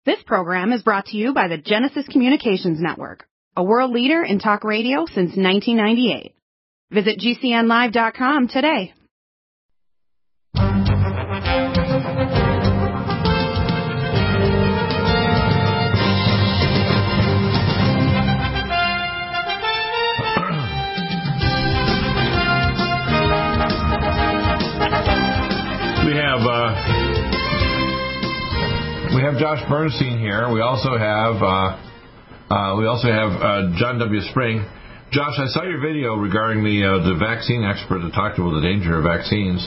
This program is brought to you by the Genesis Communications Network, a world leader in talk radio since 1998. Visit GCNlive.com today. We have Josh Bernstein here. We also have John W. Spring. Josh, I saw your video regarding the vaccine expert that talked about the danger of vaccines.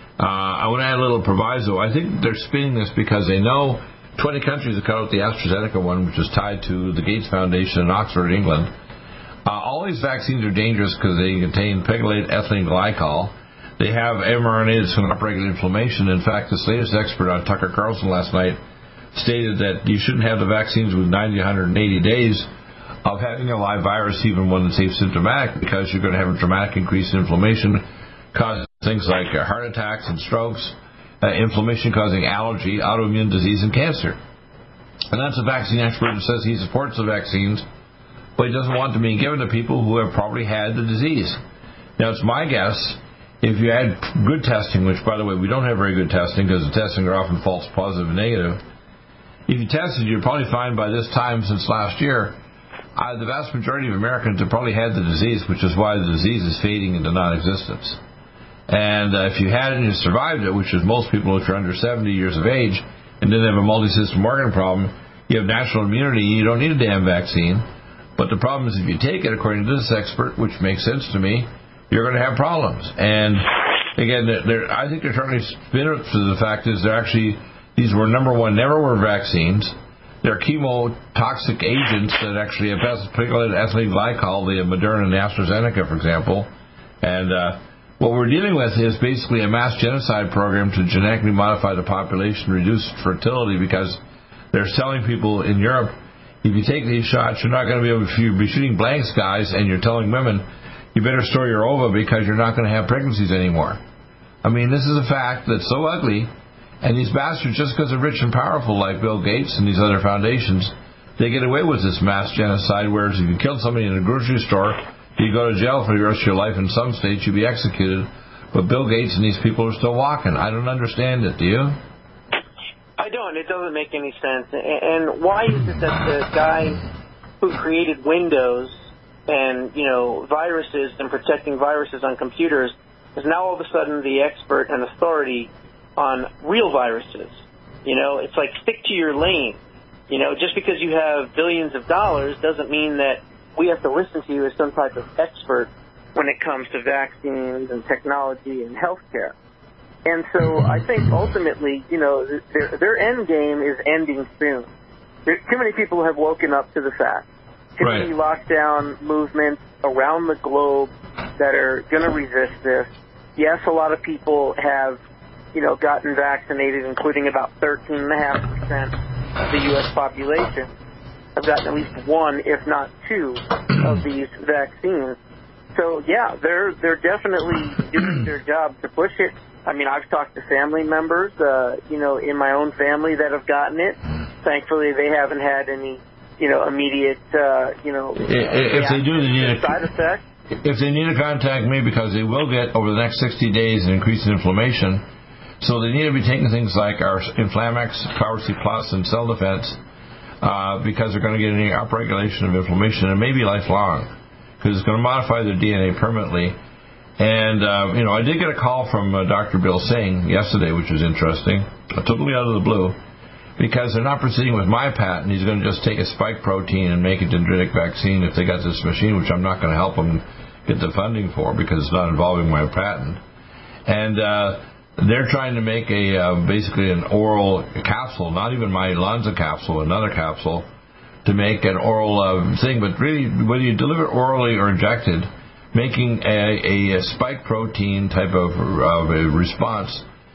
I want to add a little proviso. I think they're spinning this because they know 20 countries have cut out the AstraZeneca one, which is tied to the Gates Foundation in Oxford, England. All these vaccines are dangerous because they contain pegylated ethylene glycol. They have mRNA that's going to upregulate inflammation. In fact, this latest expert on Tucker Carlson last night stated that you shouldn't have the vaccines with 90 to 180 days of having a live virus, even one that's asymptomatic, because you're going to have a dramatic increase in inflammation, causing things like heart attacks and strokes, inflammation causing allergy, autoimmune disease, and cancer. And that's a vaccine expert who says he supports the vaccines, but he doesn't want them being given to people who have probably had the disease. Now, it's my guess, if you had good testing, which, by the way, we don't have very good testing because the testing are often false positive and negative. If you tested, you'd probably find by this time since last year, the vast majority of Americans have probably had the disease, which is why the disease is fading into non-existence. And if you had it and you survived it, which is most people if you're under 70 years of age and didn't have a multi-system organ problem, you have natural immunity, you don't need a damn vaccine. But the problem is if you take it, according to this expert, which makes sense to me, you're going to have problems. And again, I think they're trying to spin it to the fact is they're actually, these were, number one, never were vaccines. They're chemotoxic agents that actually have pegylated ethylene glycol, the Moderna and the AstraZeneca, for example. And what we're dealing with is basically a mass genocide program to genetically modify the population, reduce fertility, because they're telling people in Europe, if you take these shots, you're not going to be able to, if you'll be shooting blanks, guys, and you're telling women, you better store your ova because you're not going to have pregnancies anymore. I mean, this is a fact that's so ugly. And these bastards, just because they're rich and powerful like Bill Gates and these other foundations, they get away with this mass genocide, whereas if you killed somebody in a grocery store, you go to jail for the rest of your life. In some states, you'd be executed. But Bill Gates and these people are still walking. I don't understand it. Do you? I don't. It doesn't make any sense. And why is it that the guy who created Windows and, viruses and protecting viruses on computers is now all of a sudden the expert and authority on real viruses? It's like, stick to your lane. Just because you have billions of dollars doesn't mean that we have to listen to you as some type of expert when it comes to vaccines and technology and healthcare. And so I think ultimately, their end game is ending soon. Too many people have woken up to the fact. Too many lockdown movements around the globe that are going to resist this. Yes, a lot of people have gotten vaccinated, including about 13.5% of the U.S. population have gotten at least one, if not two, of these vaccines. So, yeah, they're definitely doing their job to push it. I mean, I've talked to family members, in my own family that have gotten it. Thankfully, they haven't had any, immediate, if they do, they need side effects. If they need to contact me, because they will get, over the next 60 days, an increase in inflammation. So they need to be taking things like our Inflamex, Power C Plus, and Cell Defense, because they're going to get an upregulation of inflammation, and maybe lifelong, because it's going to modify their DNA permanently. And, I did get a call from Dr. Bill Singh yesterday, which was interesting, totally out of the blue, because they're not proceeding with my patent. He's going to just take a spike protein and make a dendritic vaccine if they got this machine, which I'm not going to help them get the funding for because it's not involving my patent. And they're trying to make basically an oral capsule, not even my Lonza capsule, another capsule, to make an oral thing. But really, whether you deliver it orally or injected, making a spike protein type of a response.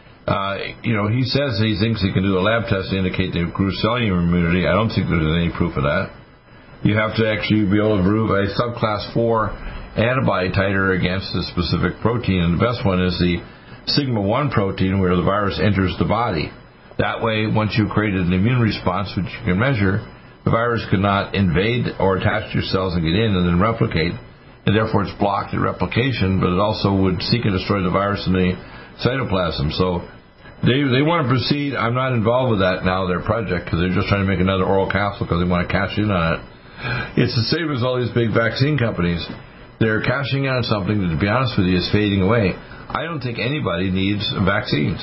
He says he thinks he can do a lab test to indicate they grew cellular immunity. I don't think there's any proof of that. You have to actually be able to prove a subclass 4 antibody titer against a specific protein, and the best one is the sigma-1 protein, where the virus enters the body. That way, once you've created an immune response, which you can measure, the virus could not invade or attach to your cells and get in and then replicate, and therefore it's blocked at replication, but it also would seek and destroy the virus in the cytoplasm. So they want to proceed. I'm not involved with that now, their project, because they're just trying to make another oral capsule because they want to cash in on it. It's the same as all these big vaccine companies. They're cashing in on something that, to be honest with you, is fading away. I don't think anybody needs vaccines.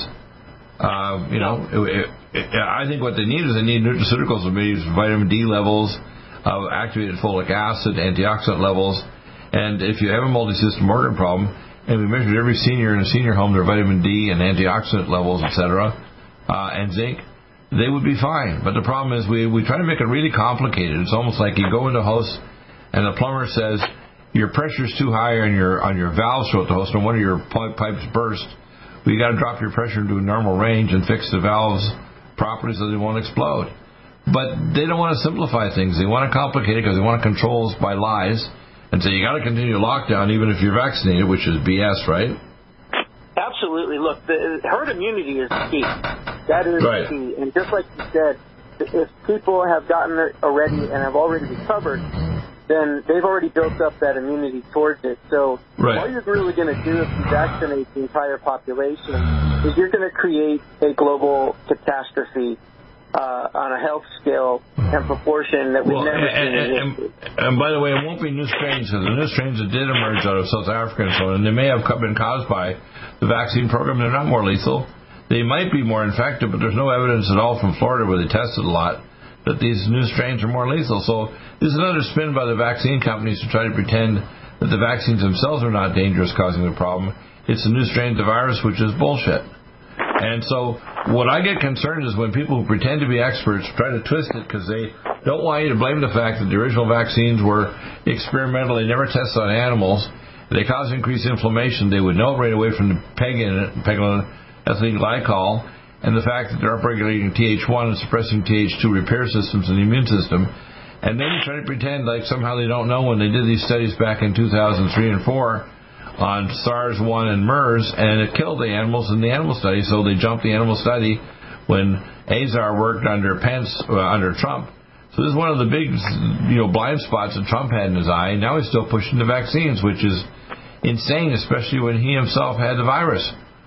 I think what they need is they need nutraceuticals that means vitamin D levels, activated folic acid, antioxidant levels. And if you have a multi-system organ problem, and we measured every senior in a senior home, their vitamin D and antioxidant levels, etc., and zinc, they would be fine. But the problem is we try to make it really complicated. It's almost like you go into a house and the plumber says your pressure's too high on your valves throughout the house, and one of your pipes burst. Well, you got to drop your pressure into a normal range and fix the valves properly so they won't explode. But they don't want to simplify things. They want to complicate it because they want to control us by lies and say you got to continue lockdown even if you're vaccinated, which is BS, right? Absolutely. Look, the herd immunity is key. That is right. key. And just like you said, if people have gotten it already and have already recovered, then they've already built up that immunity towards it. So all you're really going to do if you vaccinate the entire population is you're going to create a global catastrophe on a health scale and proportion that we've never seen in history. And by the way, it won't be new strains, because the new strains that did emerge out of South Africa and so on, and they may have been caused by the vaccine program. They're not more lethal. They might be more infective, but there's no evidence at all from Florida, where they tested a lot, that these new strains are more lethal. So this is another spin by the vaccine companies to try to pretend that the vaccines themselves are not dangerous, causing the problem. It's the new strain of the virus, which is bullshit. And so what I get concerned is when people who pretend to be experts try to twist it, because they don't want you to blame the fact that the original vaccines were experimental. They never tested on animals. They cause increased inflammation. They would know right away from the PEG in it, pegylated glycol, and the fact that they're upregulating Th1 and suppressing Th2 repair systems in the immune system. And then you try to pretend like somehow they don't know when they did these studies back in 2003 and 4 on SARS-1 and MERS, and it killed the animals in the animal study, so they jumped the animal study when Azar worked under under Trump. So this is one of the big blind spots that Trump had in his eye. Now he's still pushing the vaccines, which is insane, especially when he himself had the virus.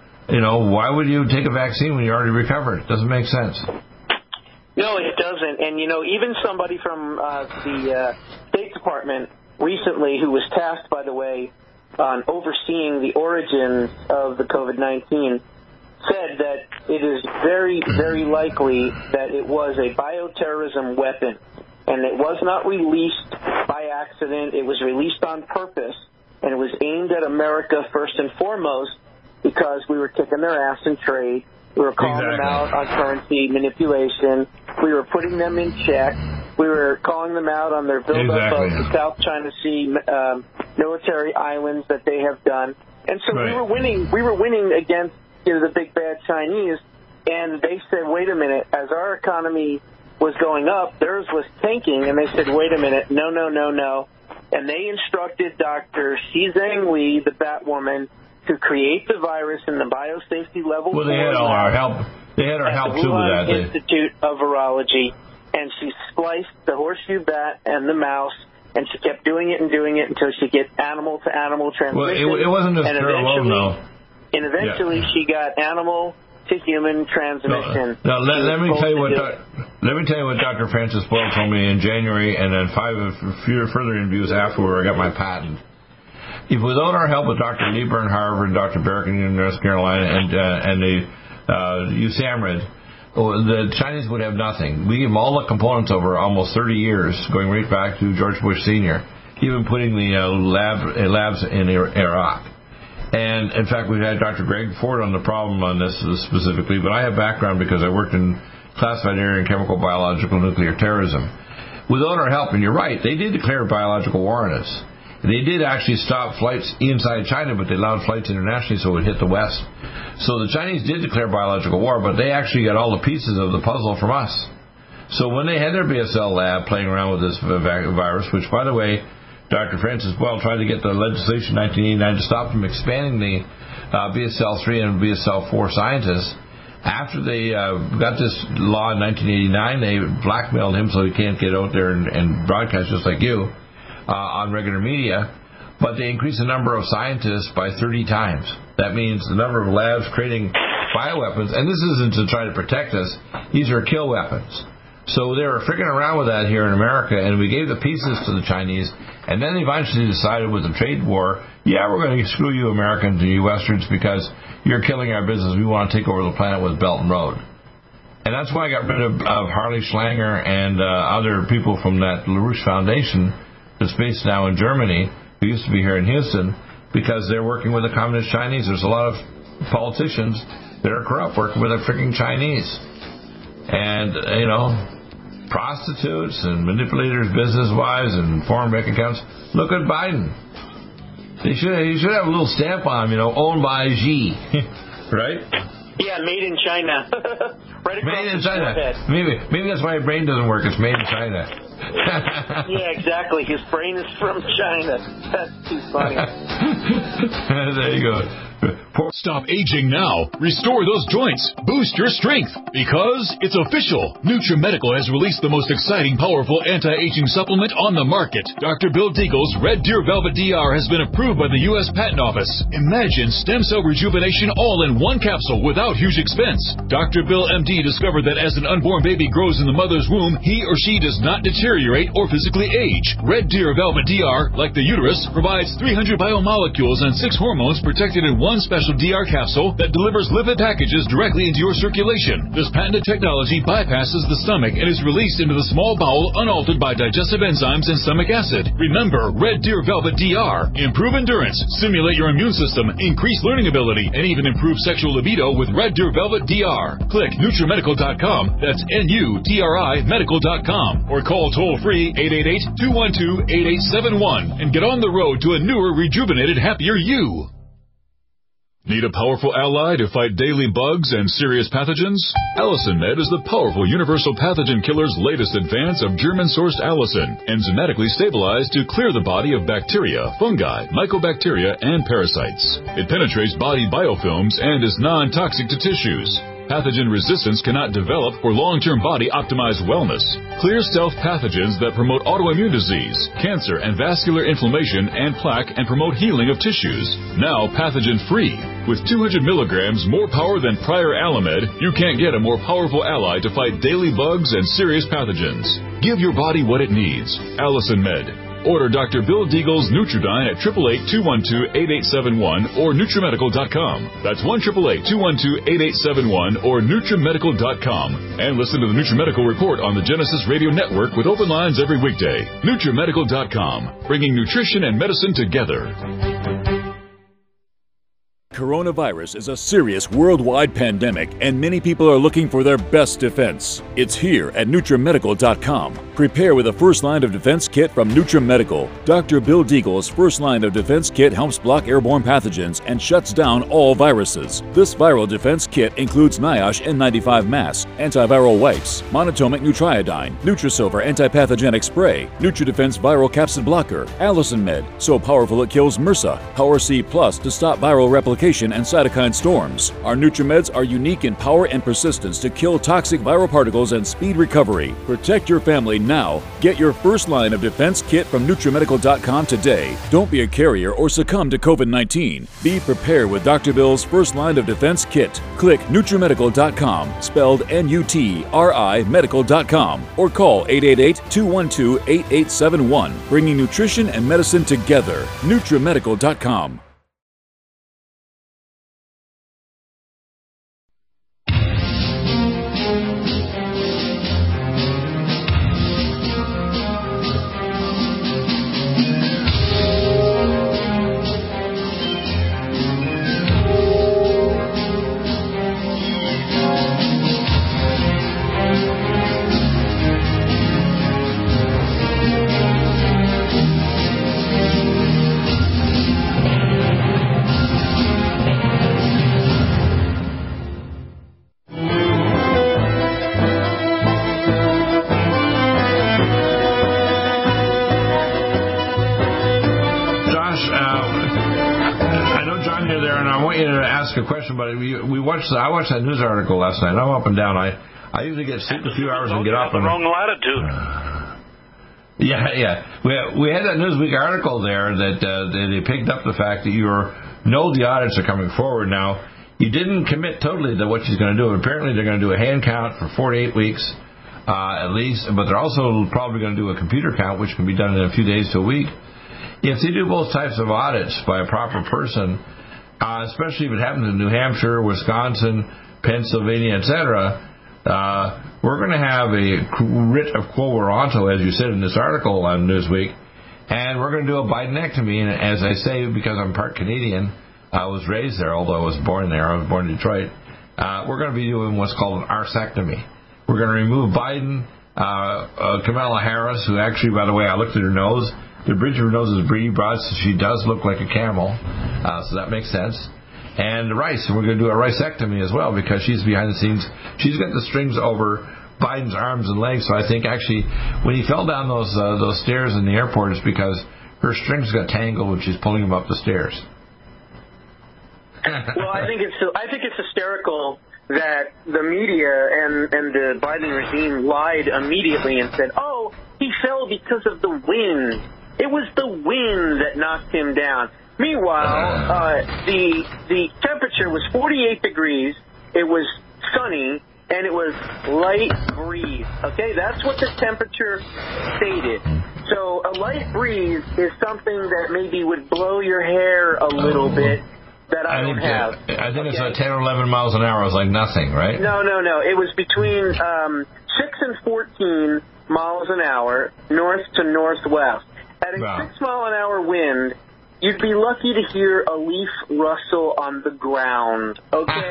Why would you take a vaccine when you're already recovered? It doesn't make sense. No, it doesn't. And, even somebody from the State Department recently, who was tasked, by the way, on overseeing the origins of the COVID-19, said that it is very, very likely that it was a bioterrorism weapon. And it was not released by accident. It was released on purpose. And it was aimed at America first and foremost, because we were kicking their ass in trade. We were calling them out on currency manipulation. We were putting them in check. We were calling them out on their buildup of the South China Sea military islands that they have done. And so we were winning. We were winning against the big bad Chinese. And they said, wait a minute, as our economy was going up, theirs was tanking. And they said, wait a minute, no. And they instructed Dr. Xi Zhengli, the Batwoman, to create the virus in the biosafety level. Well, they had all our help. They had our help too with that. Institute of Virology, and she spliced the horseshoe bat and the mouse, and she kept doing it until she get animal to animal transmission. Well, it wasn't just her alone, though. And eventually, she got animal to human transmission. Now, let me tell you what. Let me tell you what Dr. Francis Boyle told me in January, and then 5 further interviews afterward. I got my patent. If without our help with Dr. Lieber in Harvard, Dr. Barrick in North Carolina, and the USAMRIID, the Chinese would have nothing. We gave them all the components over almost 30 years, going right back to George Bush Sr., even putting the labs in Iraq. And, in fact, we've had Dr. Greg Ford on the problem on this specifically, but I have background because I worked in classified area in chemical, biological, nuclear terrorism. Without our help, and you're right, they did declare biological war on us. They did actually stop flights inside China, but they allowed flights internationally so it would hit the West. So the Chinese did declare biological war, but they actually got all the pieces of the puzzle from us. So when they had their BSL lab playing around with this virus, which, by the way, Dr. Francis Boyle tried to get the legislation in 1989 to stop from expanding the BSL-3 and BSL-4 scientists, After they got this law in 1989, they blackmailed him so he can't get out there and broadcast just like you on regular media. But they increased the number of scientists by 30 times. That means the number of labs creating bioweapons, and this isn't to try to protect us, these are kill weapons. So they were freaking around with that here in America, and we gave the pieces to the Chinese, and then they eventually decided with the trade war, yeah, we're going to screw you Americans and you Westerns because you're killing our business. We want to take over the planet with Belt and Road. And that's why I got rid of Harley Schlanger and other people from that LaRouche Foundation that's based now in Germany, who used to be here in Houston, because they're working with the communist Chinese. There's a lot of politicians that are corrupt working with the freaking Chinese. And, prostitutes and manipulators business-wise and foreign bank accounts. Look at Biden. He should have a little stamp on him, owned by Xi, right? Yeah, made in China. Right across made in China. Maybe that's why your brain doesn't work. It's made in China. Yeah, exactly. His brain is from China. That's too funny. There you go. Stop aging now. Restore those joints. Boost your strength. Because it's official. NutriMedical has released the most exciting, powerful anti-aging supplement on the market. Dr. Bill Deagle's Red Deer Velvet DR has been approved by the U.S. Patent Office. Imagine stem cell rejuvenation all in one capsule without huge expense. Dr. Bill MD discovered that as an unborn baby grows in the mother's womb, he or she does not deteriorate or physically age. Red Deer Velvet DR, like the uterus, provides 300 biomolecules and 6 hormones protected in one special DR capsule that delivers lipid packages directly into your circulation. This patented technology bypasses the stomach and is released into the small bowel unaltered by digestive enzymes and stomach acid. Remember, Red Deer Velvet DR. Improve endurance, stimulate your immune system, increase learning ability, and even improve sexual libido with Red Deer Velvet DR. Click NutriMedical.com, that's NUTRI Medical.com, or call toll-free 888-212-8871 and get on the road to a newer, rejuvenated, happier you. Need a powerful ally to fight daily bugs and serious pathogens? Allicin Med is the powerful universal pathogen killer's latest advance of German-sourced allicin, enzymatically stabilized to clear the body of bacteria, fungi, mycobacteria, and parasites. It penetrates body biofilms and is non-toxic to tissues. Pathogen resistance cannot develop for long-term body-optimized wellness. Clear stealth pathogens that promote autoimmune disease, cancer, and vascular inflammation and plaque and promote healing of tissues. Now pathogen-free. With 200 milligrams more power than prior Alamed, you can't get a more powerful ally to fight daily bugs and serious pathogens. Give your body what it needs. Allicin Med. Order Dr. Bill Deagle's Nutridyne at 888-212-8871 or NutriMedical.com. That's 1-888-212-8871 or NutriMedical.com. And listen to the NutriMedical Report on the Genesis Radio Network with open lines every weekday. NutriMedical.com, bringing nutrition and medicine together. Coronavirus is a serious worldwide pandemic, and many people are looking for their best defense. It's here at NutriMedical.com. Prepare with a first line of defense kit from NutriMedical. Dr. Bill Deagle's first line of defense kit helps block airborne pathogens and shuts down all viruses. This viral defense kit includes NIOSH N95 mask, antiviral wipes, monatomic Nutriodine, Nutrisilver antipathogenic spray, NutriDefense viral capsid blocker, Allicin Med, so powerful it kills MRSA, Power C Plus to stop viral replication and cytokine storms. Our NutriMeds are unique in power and persistence to kill toxic viral particles and speed recovery. Protect your family now. Get your first line of defense kit from NutriMedical.com today. Don't be a carrier or succumb to COVID-19. Be prepared with Dr. Bill's first line of defense kit. Click NutriMedical.com, spelled N-U-T-R-I Medical.com, or call 888-212-8871, bringing nutrition and medicine together. NutriMedical.com. ask a question, but I watched that news article last night. I'm up and down. I usually get sleep a few hours and get up. The wrong latitude. Yeah. We had that Newsweek article there that they picked up the fact that you know the audits are coming forward now. You didn't commit totally to what she's going to do. Apparently, they're going to do a hand count for 48 weeks at least, but they're also probably going to do a computer count, which can be done in a few days to a week. If they do both types of audits by a proper person, especially if it happens in New Hampshire, Wisconsin, Pennsylvania, etc., we're going to have a writ of quo warranto, as you said in this article on Newsweek, and we're going to do a Bidenectomy. And as I say, because I'm part Canadian, I was raised there, although I was born there. I was born in Detroit. We're going to be doing what's called an arsectomy. We're going to remove Biden, Kamala Harris, who actually, by the way, I looked at her nose. The bridge of her nose is pretty broad, so she does look like a camel. So that makes sense. And Rice, we're going to do a ricectomy as well, because she's behind the scenes. She's got the strings over Biden's arms and legs. So I think actually, when he fell down those stairs in the airport, it's because her strings got tangled when she's pulling him up the stairs. Well, I think it's hysterical that the media and the Biden regime lied immediately and said, "Oh, he fell because of the wind. It was the wind that knocked him down." Meanwhile, the temperature was 48 degrees. It was sunny, and it was light breeze. Okay, that's what the temperature stated. So a light breeze is something that maybe would blow your hair a little bit. That I don't have. I think it's 10 or 11 miles an hour. It's like nothing, right? No. It was between 6 and 14 miles an hour, north to northwest. At a 6 mile an hour wind, you'd be lucky to hear a leaf rustle on the ground. Okay,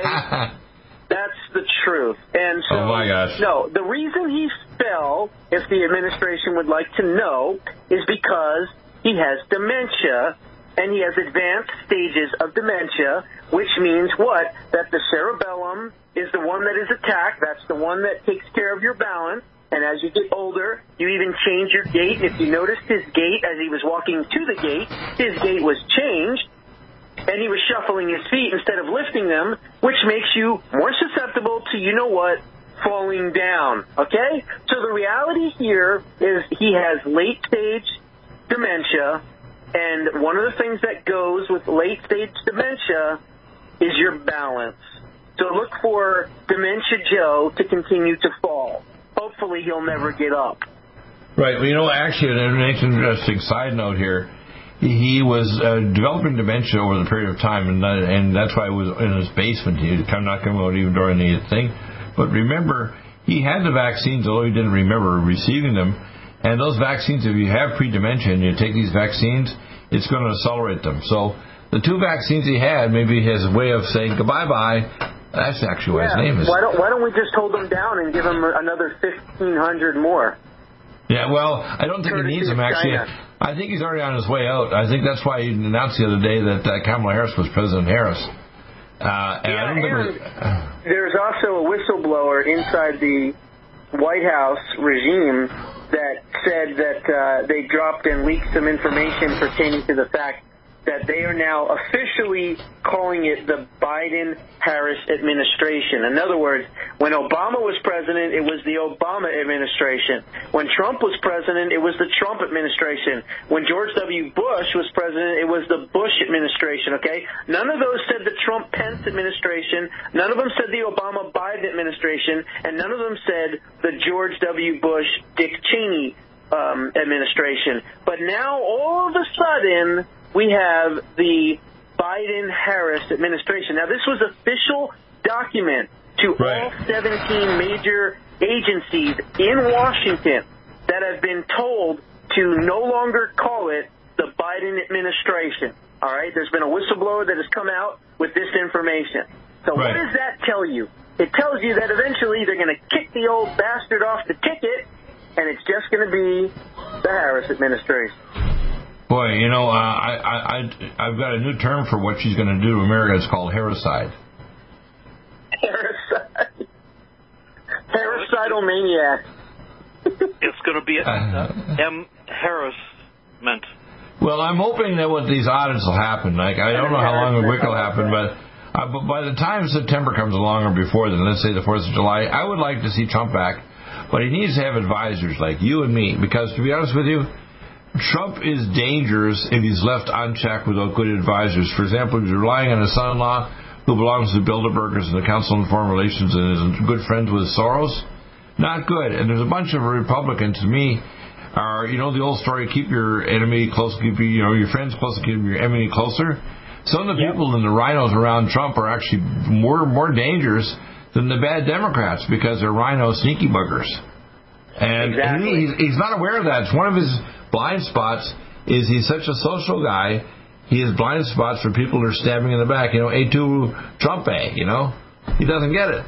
that's the truth. And so, oh my gosh! No, the reason he fell, if the administration would like to know, is because he has dementia. And he has advanced stages of dementia, which means what? That the cerebellum is the one that is attacked. That's the one that takes care of your balance. And as you get older, you even change your gait. If you noticed his gait as he was walking to the gate, his gait was changed. And he was shuffling his feet instead of lifting them, which makes you more susceptible to, you know what, falling down. Okay? So the reality here is he has late-stage dementia. And one of the things that goes with late-stage dementia is your balance. So look for Dementia Joe to continue to fall. Hopefully he'll never get up. Right. Well, actually, an interesting side note here. He was developing dementia over the period of time, and that's why he was in his basement. He was not coming out even during the thing. But remember, he had the vaccines, although he didn't remember receiving them. And those vaccines, if you have pre-dementia and you take these vaccines, it's going to accelerate them. So the two vaccines he had, maybe his way of saying goodbye-bye, that's actually what his name is. Why don't we just hold him down and give him another 1,500 more? Yeah, well, I don't think he needs them, actually. I think he's already on his way out. I think that's why he announced the other day that Kamala Harris was President Harris. There's also a whistleblower inside the White House regime that said that they dropped and leaked some information pertaining to the fact that they are now officially calling it the Biden-Harris administration. In other words, when Obama was president, it was the Obama administration. When Trump was president, it was the Trump administration. When George W. Bush was president, it was the Bush administration, okay? None of those said the Trump-Pence administration. None of them said the Obama-Biden administration. And none of them said the George W. Bush-Dick Cheney administration. But now, all of a sudden, we have the Biden-Harris administration. Now, this was official document to all 17 major agencies in Washington that have been told to no longer call it the Biden administration. All right? There's been a whistleblower that has come out with this information. So what does that tell you? It tells you that eventually they're going to kick the old bastard off the ticket, and it's just going to be the Harris administration. Boy, you know, I've got a new term for what she's going to do to America. It's called Harricide. Harricide. Harricidal maniac. It's going to be M. Harris-ment. Well, I'm hoping that with these audits will happen. Like, I don't know how long the WIC will happen, but But by the time September comes along, or before then, let's say the 4th of July, I would like to see Trump back. But he needs to have advisors like you and me, because to be honest with you, Trump is dangerous if he's left unchecked without good advisors. For example, he's relying on his son-in-law, who belongs to Bilderbergers and the Council on Foreign Relations and is good friends with Soros. Not good. And there's a bunch of Republicans, to me, are, the old story, keep your enemy close, keep your friends close, keep your enemy closer. Some of the people in the rhinos around Trump are actually more dangerous than the bad Democrats, because they're rhino sneaky buggers. And he's not aware of that. It's one of his blind spots is he's such a social guy. He has blind spots for people who are stabbing in the back. Et tu, Trump, He doesn't get it.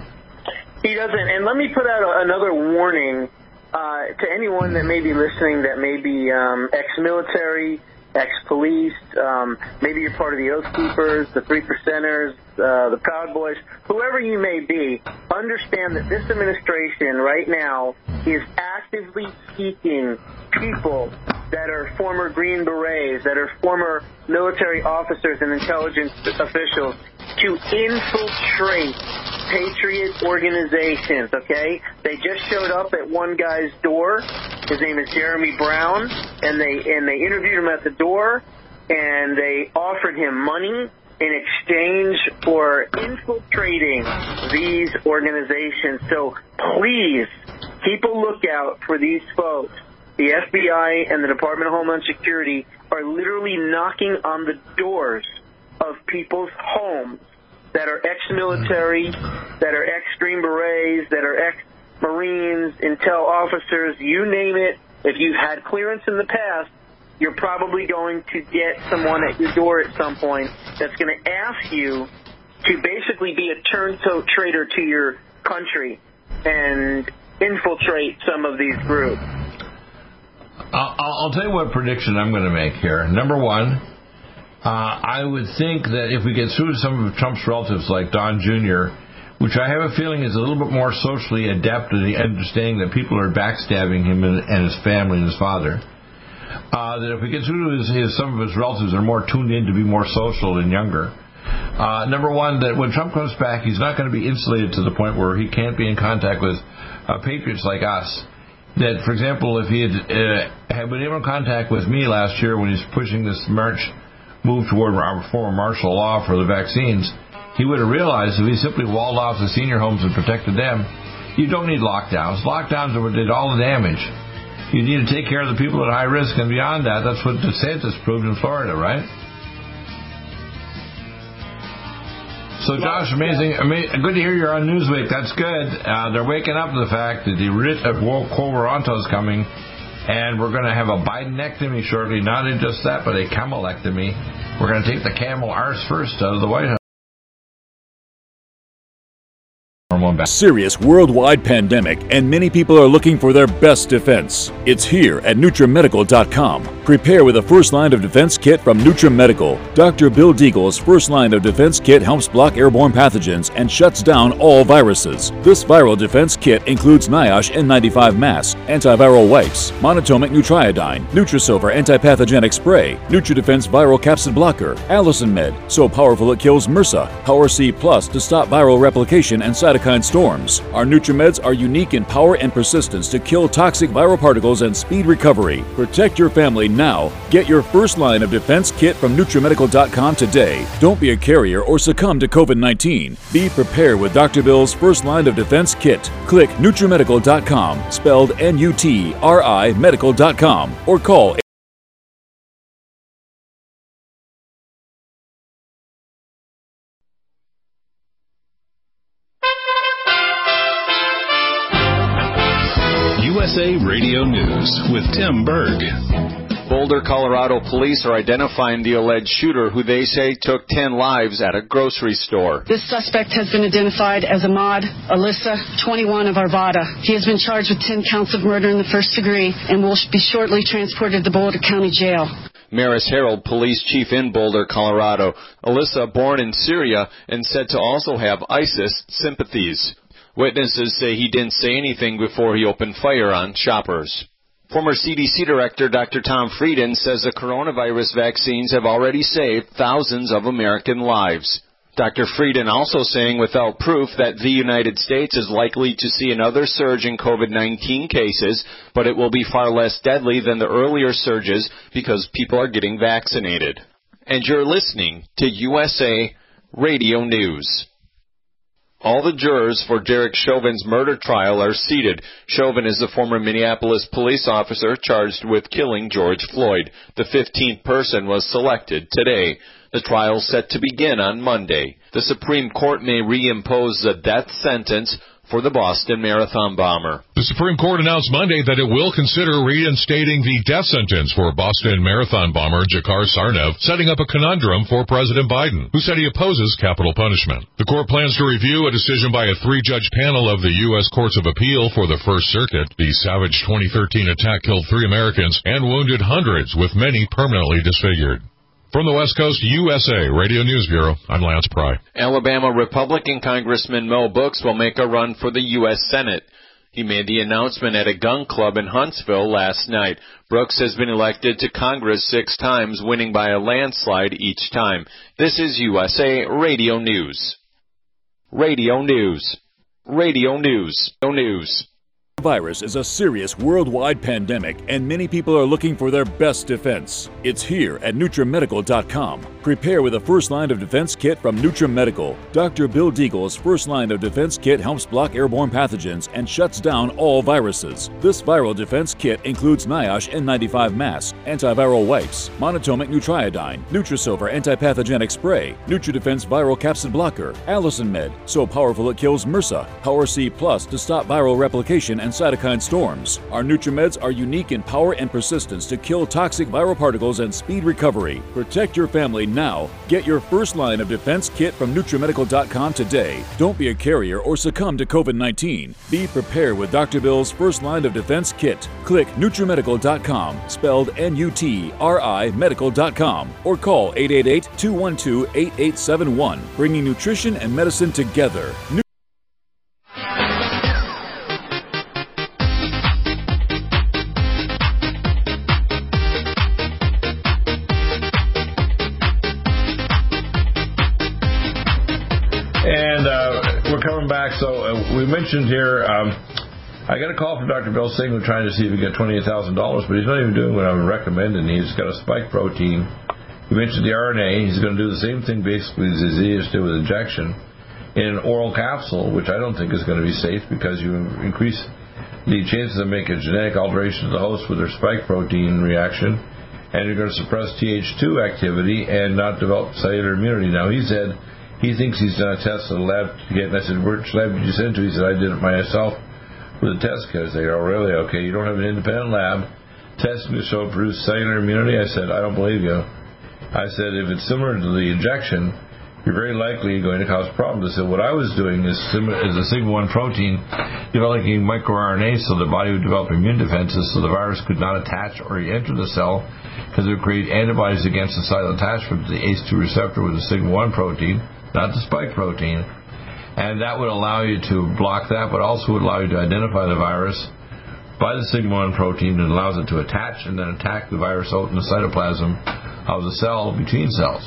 He doesn't. And let me put out another warning to anyone that may be listening that may be ex-military, ex-police, maybe you're part of the Oath Keepers, the 3%ers, the Proud Boys, whoever you may be, understand that this administration right now is actively seeking people that are former Green Berets, that are former military officers and intelligence officials to infiltrate patriot organizations, okay? They just showed up at one guy's door. His name is Jeremy Brown, and they interviewed him at the door, and they offered him money in exchange for infiltrating these organizations. So please keep a lookout for these folks. The FBI and the Department of Homeland Security are literally knocking on the doors of people's homes that are ex-military, that are ex-Green Berets, that are ex-Marines, intel officers, you name it. If you've had clearance in the past, you're probably going to get someone at your door at some point that's going to ask you to basically be a turncoat traitor to your country and infiltrate some of these groups. I'll tell you what prediction I'm going to make here. Number one, I would think that if we get through to some of Trump's relatives like Don Jr., which I have a feeling is a little bit more socially adept in the understanding that people are backstabbing him and his family and his father, that if we get through to some of his relatives are more tuned in to be more social and younger. Number one, that when Trump comes back, he's not going to be insulated to the point where he can't be in contact with patriots like us. That, for example, if he had been able to contact with me last year when he's pushing this move toward our former martial law for the vaccines, he would have realized if he simply walled off the senior homes and protected them, you don't need lockdowns. Lockdowns did all the damage. You need to take care of the people at high risk, and beyond that, that's what DeSantis proved in Florida, right? So, Josh, amazing. Good to hear you're on Newsweek. That's good. They're waking up to the fact that the writ of Quo Warranto is coming, and we're going to have a Bidenectomy shortly. Not just that, but a camelectomy. We're going to take the camel arse first out of the White House. Serious worldwide pandemic, and many people are looking for their best defense. It's here at NutriMedical.com. Prepare with a first line of defense kit from NutriMedical. Dr. Bill Deagle's first line of defense kit helps block airborne pathogens and shuts down all viruses. This viral defense kit includes NIOSH N95 mask, antiviral wipes, monatomic Nutriodine, Nutrisilver antipathogenic spray, NutriDefense viral capsid blocker, Allison Med, so powerful it kills MRSA, Power C Plus to stop viral replication and cytokine storms. Our NutriMeds are unique in power and persistence to kill toxic viral particles and speed recovery. Protect your family now. Get your first line of defense kit from NutriMedical.com today. Don't be a carrier or succumb to COVID-19. Be prepared with Dr. Bill's first line of defense kit. Click NutriMedical.com, spelled N-U-T-R-I medical.com, or call USA Radio News with Tim Berg. Boulder, Colorado police are identifying the alleged shooter who they say took 10 lives at a grocery store. This suspect has been identified as Ahmad Alyssa, 21 of Arvada. He has been charged with 10 counts of murder in the first degree and will be shortly transported to Boulder County Jail. Maris Harold, police chief in Boulder, Colorado. Alyssa, born in Syria and said to also have ISIS sympathies. Witnesses say he didn't say anything before he opened fire on shoppers. Former CDC Director Dr. Tom Frieden says the coronavirus vaccines have already saved thousands of American lives. Dr. Frieden also saying without proof that the United States is likely to see another surge in COVID-19 cases, but it will be far less deadly than the earlier surges because people are getting vaccinated. And you're listening to USA Radio News. All the jurors for Derek Chauvin's murder trial are seated. Chauvin is the former Minneapolis police officer charged with killing George Floyd. The 15th person was selected today. The trial is set to begin on Monday. The Supreme Court may reimpose the death sentence for the Boston Marathon bomber. The Supreme Court announced Monday that it will consider reinstating the death sentence for Boston Marathon bomber Dzhokhar Tsarnaev, setting up a conundrum for President Biden, who said he opposes capital punishment. The court plans to review a decision by a 3-judge panel of the U.S. Courts of Appeal for the First Circuit. The savage 2013 attack killed 3 Americans and wounded hundreds, with many permanently disfigured. From the West Coast USA Radio News Bureau, I'm Lance Pry. Alabama Republican Congressman Mo Brooks will make a run for the U.S. Senate. He made the announcement at a gun club in Huntsville last night. Brooks has been elected to Congress 6 times, winning by a landslide each time. This is USA Radio News. Radio News. Radio News. News. Virus is a serious worldwide pandemic, and many people are looking for their best defense. It's here at NutriMedical.com. Prepare with a first line of defense kit from NutriMedical. Dr. Bill Deagle's first line of defense kit helps block airborne pathogens and shuts down all viruses. This viral defense kit includes NIOSH N95 mask, antiviral wipes, monatomic Nutriodine, Nutrisilver antipathogenic spray, NutriDefense viral capsid blocker, Allison Med, so powerful it kills MRSA, Power C Plus to stop viral replication and cytokine storms. Our NutriMeds are unique in power and persistence to kill toxic viral particles and speed recovery. Protect your family now. Get your first line of defense kit from NutriMedical.com today. Don't be a carrier or succumb to COVID-19. Be prepared with Dr. Bill's first line of defense kit. Click NutriMedical.com, spelled N-U-T-R-I Medical.com, or call 888-212-8871, bringing nutrition and medicine together. We're coming back. So we mentioned here, I got a call from Dr. Bill Singh trying to see if he could get $28,000, but he's not even doing what I would recommend, and he's got a spike protein. He mentioned the RNA. He's going to do the same thing basically as he is did with injection in an oral capsule, which I don't think is going to be safe because you increase the chances of making a genetic alteration to the host with their spike protein reaction, and you're going to suppress Th2 activity and not develop cellular immunity. Now, he said he thinks he's done a test at a lab to get, and I said, which lab did you send to? He said, I did it myself with a test kit. I said, oh, really? Okay, you don't have an independent lab testing to show it produces cellular immunity? I said, I don't believe you. I said, if it's similar to the injection, you're very likely going to cause problems. I said, what I was doing is a sigma-1 protein developing microRNA so the body would develop immune defenses so the virus could not attach or enter the cell because it would create antibodies against the site attachment to the ACE2 receptor with the sigma-1 protein, not the spike protein, and that would allow you to block that, but also would allow you to identify the virus by the sigma-1 protein that allows it to attach and then attack the virus out in the cytoplasm of the cell between cells.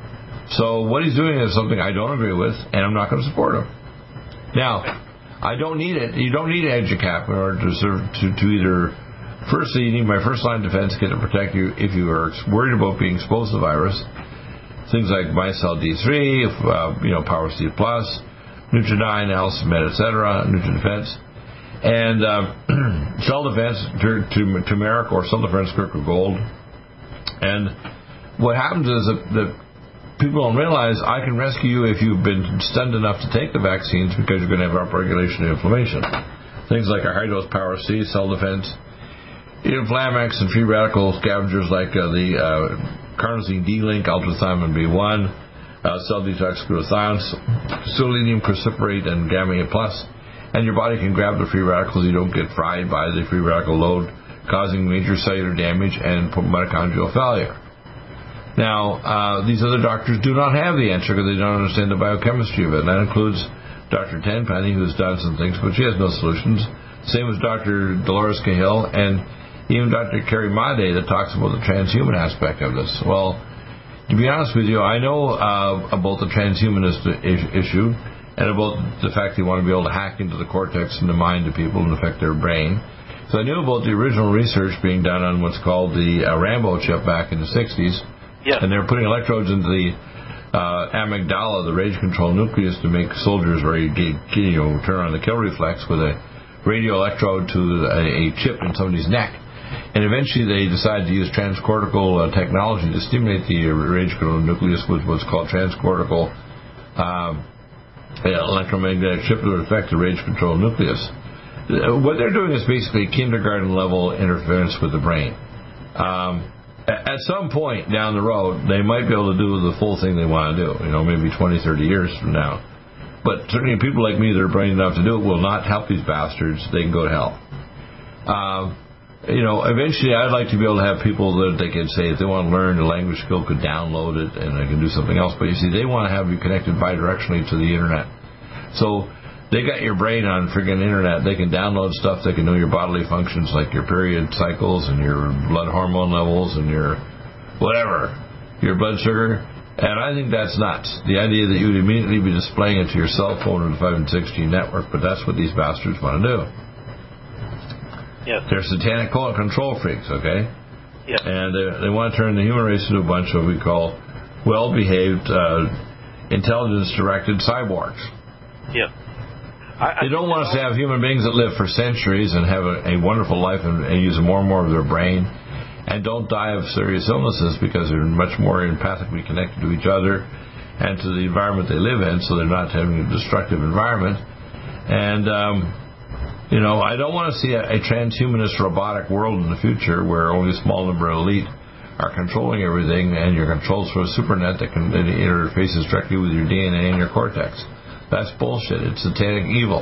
So what he's doing is something I don't agree with, and I'm not going to support him. Now, I don't need it. You don't need EduCap in order to either. Firstly, you need my first line defense kit to protect you if you are worried about being exposed to the virus. Things like Mycel D3, Power C Plus, Nutriodine, Allison Med, etc., NutriDefense, and cell defense, turmeric or cell defense, Kirker Gold. And what happens is that people don't realize I can rescue you if you've been stunned enough to take the vaccines because you're going to have upregulation of inflammation. Things like our high-dose Power C, cell defense, Inflamax and free radical scavengers like the carnosine D-link, ultrathymine B1, cell detox glutathione, selenium cruciferate, and gamma plus. And your body can grab the free radicals. You don't get fried by the free radical load, causing major cellular damage and mitochondrial failure. Now, these other doctors do not have the answer because they don't understand the biochemistry of it. And that includes Dr. Tenpenny, who's done some things, but she has no solutions. Same as Dr. Dolores Cahill and even Dr. Carrie Madej that talks about the transhuman aspect of this. Well, to be honest with you, I know about the transhumanist issue and about the fact they want to be able to hack into the cortex and the mind of people and affect their brain. So I knew about the original research being done on what's called the Rambo chip back in the 60s. Yeah. And they were putting electrodes into the amygdala, the rage control nucleus, to make soldiers turn on the kill reflex with a radio electrode to a chip in somebody's neck. And eventually they decided to use transcortical technology to stimulate the rage control nucleus with what's called transcortical electromagnetic chip that would affect the rage control nucleus. What they're doing is basically kindergarten level interference with the brain. At some point down the road, they might be able to do the full thing they want to do, maybe 20, 30 years from now. But certainly people like me that are brain enough to do it will not help these bastards. They can go to hell. Eventually I'd like to be able to have people that they can say if they want to learn a language skill could download it and they can do something else. But you see, they want to have you connected bidirectionally to the internet. So they got your brain on friggin' internet. They can download stuff. They can know your bodily functions like your period cycles and your blood hormone levels and your whatever, your blood sugar. And I think that's nuts. The idea that you would immediately be displaying it to your cell phone or the 5 and 6G network, but that's what these bastards want to do. Yes. They're satanic control freaks, okay? Yes. And they want to turn the human race into a bunch of what we call well-behaved, intelligence-directed cyborgs. Yeah. They don't want us to have human beings that live for centuries and have a wonderful life and use more and more of their brain and don't die of serious illnesses because they're much more empathically connected to each other and to the environment they live in, so they're not having a destructive environment. And I don't want to see a transhumanist robotic world in the future where only a small number of elite are controlling everything and you're controlled through a supernet that interfaces directly with your DNA and your cortex. That's bullshit. It's satanic evil.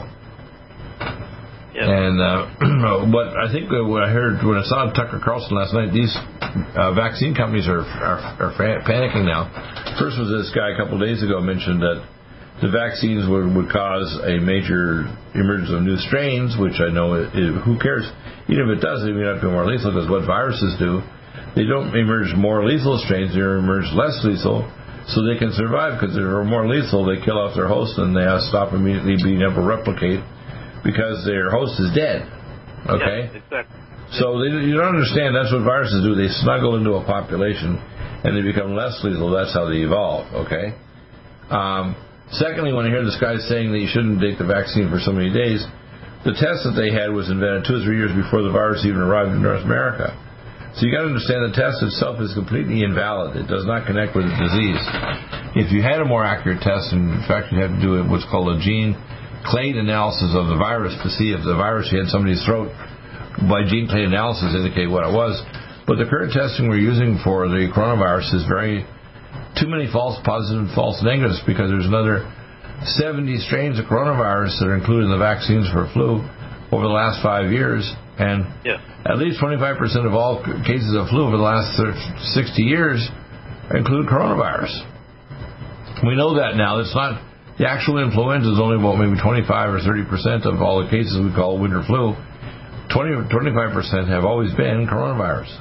Yep. And what I heard when I saw Tucker Carlson last night, these vaccine companies are panicking now. First was this guy a couple of days ago mentioned that the vaccines would cause a major emergence of new strains, which I know, who cares? Even if it does, it may not be more lethal, because what viruses do, they don't emerge more lethal strains, they emerge less lethal, so they can survive, because if they're more lethal, they kill off their host, and they have to stop immediately being able to replicate, because their host is dead. Okay? Yeah, exactly. So you don't understand, that's what viruses do. They snuggle into a population, and they become less lethal. That's how they evolve, okay? Secondly, when I hear this guy saying that you shouldn't take the vaccine for so many days, the test that they had was invented 2 or 3 years before the virus even arrived in North America. So you got to understand the test itself is completely invalid. It does not connect with the disease. If you had a more accurate test, and in fact you have to do what's called a gene clade analysis of the virus to see if the virus you had in somebody's throat by gene clade analysis indicate what it was. But the current testing we're using for the coronavirus is too many false positives and false negatives, because there's another 70 strains of coronavirus that are included in the vaccines for flu over the last 5 years, and at least 25% of all cases of flu over the last 60 years include coronavirus. We know that now. It's not the actual influenza is only about maybe 25 or 30% of all the cases we call winter flu. 20 or 25% have always been coronavirus.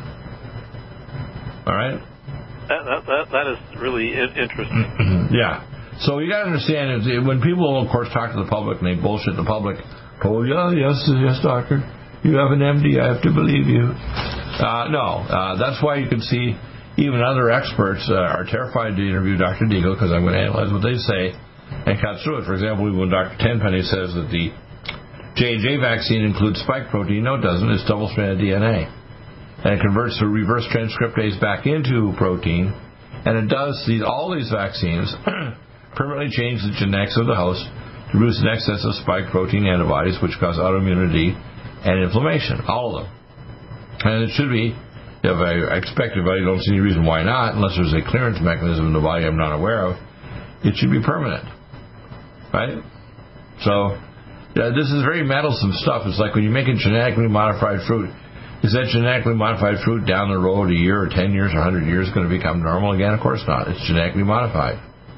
All right. That is really interesting. Yeah. So you got to understand, when people, of course, talk to the public and they bullshit the public, oh, yes, doctor, you have an MD, I have to believe you. No, that's why you can see even other experts are terrified to interview Dr. Deagle, because I'm going to analyze what they say and cut through it. For example, when Dr. Tenpenny says that the J&J vaccine includes spike protein, no, it doesn't. It's double-stranded DNA. And it converts the reverse transcriptase back into protein, and it does all these vaccines permanently change the genetics of the host to produce an excess of spike protein antibodies, which cause autoimmunity and inflammation, all of them. And it should be, if I expect it, but I don't see any reason why not, unless there's a clearance mechanism in the body I'm not aware of, it should be permanent, right? So this is very meddlesome stuff. It's like when you make a genetically modified fruit. Is that genetically modified fruit down the road, a year or 10 years or 100 years, going to become normal again? Of course not. It's genetically modified.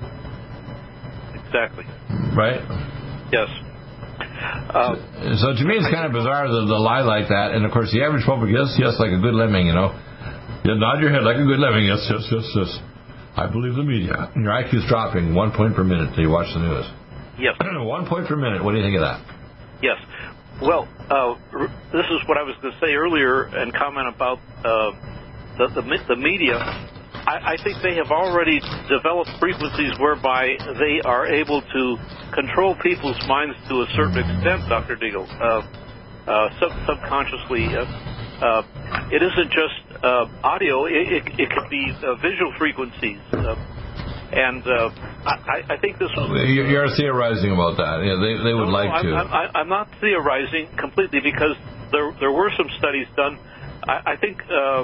Exactly. Right? Yes. So to me, it's kind of bizarre to lie like that. And of course, the average public, yes, like a good lemming, You nod your head like a good lemming, yes. I believe the media. Your IQ's dropping 1 point per minute till you watch the news. Yes. 1 point per minute. What do you think of that? Yes. Well, this is what I was going to say earlier and comment about the media. I think they have already developed frequencies whereby they are able to control people's minds to a certain extent, Dr. Deagle, subconsciously. It isn't just audio. It could be visual frequencies. And I think this was... You're theorizing about that. Yeah, they would like to. I'm not theorizing completely because there were some studies done. I think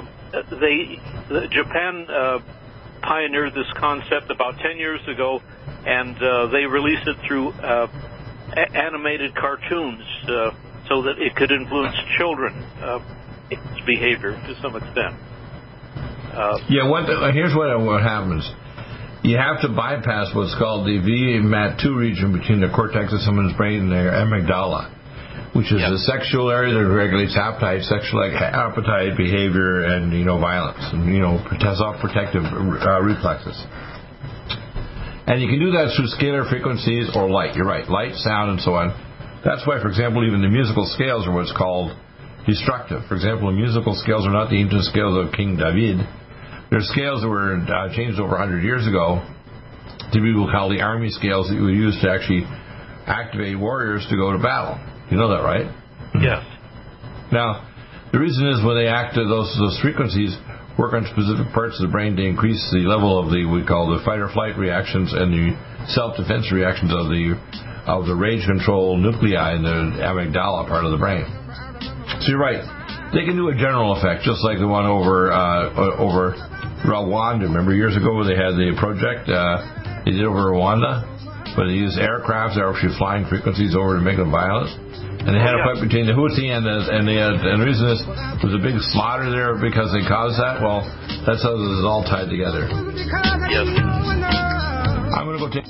Japan pioneered this concept about 10 years ago, and they released it through animated cartoons so that it could influence children's behavior to some extent. Here's what happens. You have to bypass what's called the VMAT2 region between the cortex of someone's brain and their amygdala, which is the sexual area that regulates appetite, sexual appetite, behavior, and violence, and has off protective reflexes. And you can do that through scalar frequencies or light. You're right, light, sound, and so on. That's why, for example, even the musical scales are what's called destructive. For example, the musical scales are not the ancient scales of King David. They're scales that were changed over 100 years ago to be what we call the army scales that you would use to actually activate warriors to go to battle. You know that, right? Yes. Now, the reason is when they active those frequencies work on specific parts of the brain to increase the level of we call the fight or flight reactions and the self-defense reactions of the rage control nuclei in the amygdala part of the brain. So you're right. They can do a general effect, just like the one over Rwanda. Remember years ago where they had the project they did over Rwanda, but they used aircraft that were actually flying frequencies over to make them violent. And they had a fight between the Houthi and the reason this was a big slaughter there because they caused that. Well, that's how this is all tied together. Yes. I'm going to go take.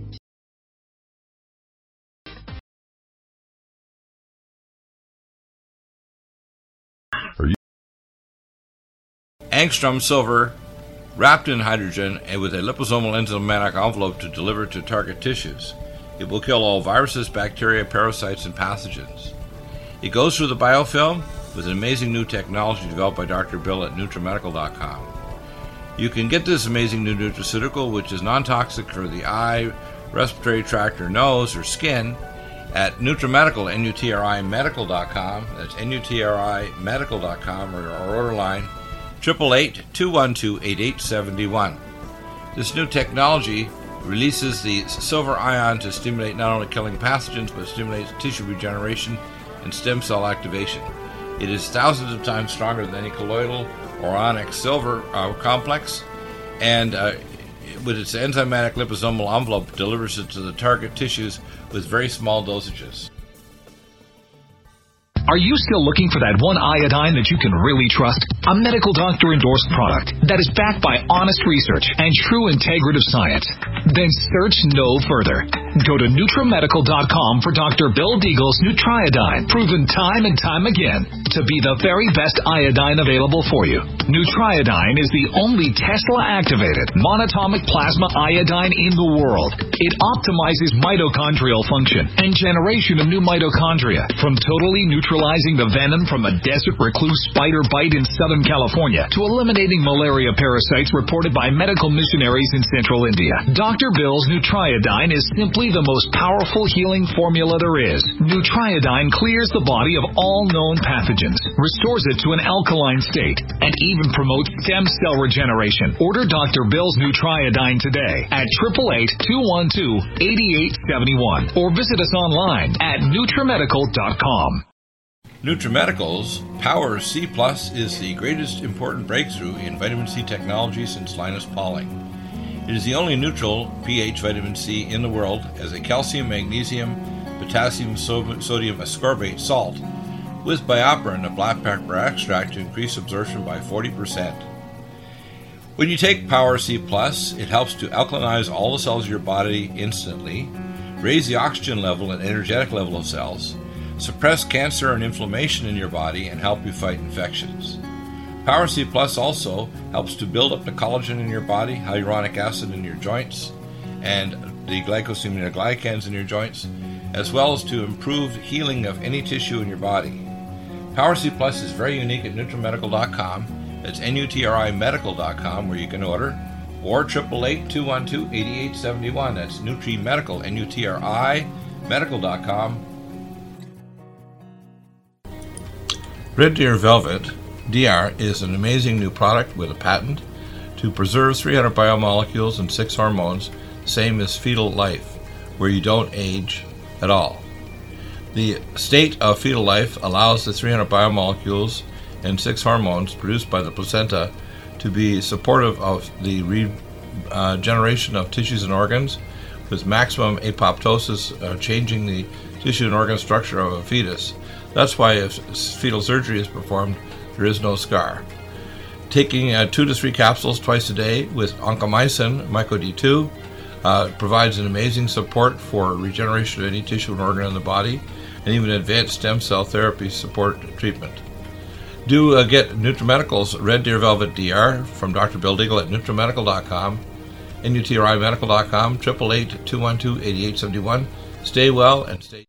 Angstrom silver wrapped in hydrogen and with a liposomal enzymatic envelope to deliver to target tissues. It will kill all viruses, bacteria, parasites, and pathogens. It goes through the biofilm with an amazing new technology developed by Dr. Bill at NutriMedical.com. You can get this amazing new nutraceutical, which is non-toxic for the eye, respiratory tract, or nose, or skin, at NutriMedical, NutriMedical.com. That's NutriMedical.com, or our order line 888-212-8871. This new technology releases the silver ion to stimulate not only killing pathogens, but stimulates tissue regeneration and stem cell activation. It is thousands of times stronger than any colloidal or onyx silver complex, and with its enzymatic liposomal envelope, delivers it to the target tissues with very small dosages. Are you still looking for that one iodine that you can really trust? A medical doctor endorsed product that is backed by honest research and true integrative science? Then search no further. Go to NutriMedical.com for Dr. Bill Deagle's Nutriodine, proven time and time again to be the very best iodine available for you. Nutriodine is the only Tesla-activated monatomic plasma iodine in the world. It optimizes mitochondrial function and generation of new mitochondria from totally neutralizing the venom from a desert recluse spider bite in Southern California to eliminating malaria parasites reported by medical missionaries in Central India. Dr. Bill's Nutriodine is simply the most powerful healing formula there is. Nutriodine clears the body of all known pathogens, restores it to an alkaline state, and even promotes stem cell regeneration. Order Dr. Bill's Nutriodine today at 888-212-8871 or visit us online at NutriMedical.com. NutriMedical's Power C Plus is the greatest important breakthrough in vitamin C technology since Linus Pauling. It is the only neutral pH vitamin C in the world as a calcium, magnesium, potassium, sodium ascorbate salt with BioPerine, a black pepper extract, to increase absorption by 40%. When you take Power C Plus, it helps to alkalinize all the cells of your body instantly, raise the oxygen level and energetic level of cells, suppress cancer and inflammation in your body, and help you fight infections. Power C Plus also helps to build up the collagen in your body, hyaluronic acid in your joints, and the glycosaminoglycans in your joints, as well as to improve healing of any tissue in your body. Power C Plus is very unique at NutriMedical.com. It's NutriMedical.com where you can order, or 888-212-8871. That's NutriMedical, NUTRI, medical.com. Red Deer Velvet DR is an amazing new product with a patent to preserve 300 biomolecules and 6 hormones, same as fetal life, where you don't age at all. The state of fetal life allows the 300 biomolecules and 6 hormones produced by the placenta to be supportive of the regeneration of tissues and organs, with maximum apoptosis, changing the tissue and organ structure of a fetus. That's why if fetal surgery is performed, there is no scar. Taking 2 to 3 capsules twice a day with oncomycin, MycoD2, provides an amazing support for regeneration of any tissue and organ in the body, and even advanced stem cell therapy support treatment. Do get NutriMedical's Red Deer Velvet DR from Dr. Bill Deagle at NutriMedical.com, NUTRIMedical.com, 888-212-8871. Stay well and stay...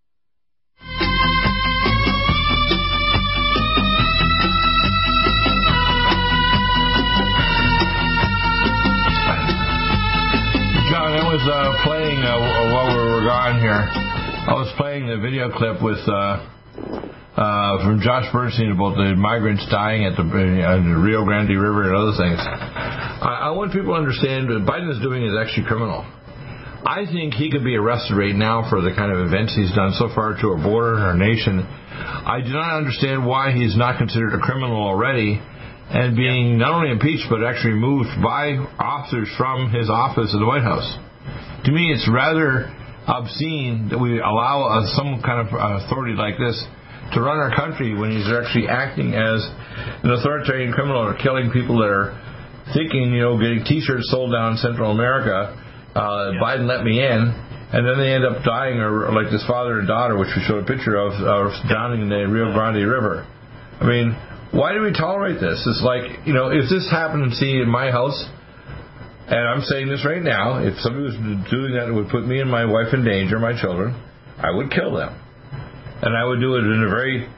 John, I was playing while we were gone here. I was playing the video clip with from Josh Bernstein about the migrants dying at the Rio Grande River and other things. I want people to understand what Biden is doing is actually criminal. I think he could be arrested right now for the kind of events he's done so far to our border and our nation. I do not understand why he's not considered a criminal already and being not only impeached but actually removed by officers from his office at the White House. To me, it's rather obscene that we allow some kind of authority like this to run our country when he's actually acting as an authoritarian criminal or killing people that are thinking, getting T-shirts sold down in Central America. Biden let me in, and then they end up dying, or like this father and daughter, which we showed a picture of drowning in the Rio Grande River. I mean, why do we tolerate this? It's like, if this happened in my house, and I'm saying this right now, if somebody was doing that, it would put me and my wife in danger, my children, I would kill them. And I would do it in a very,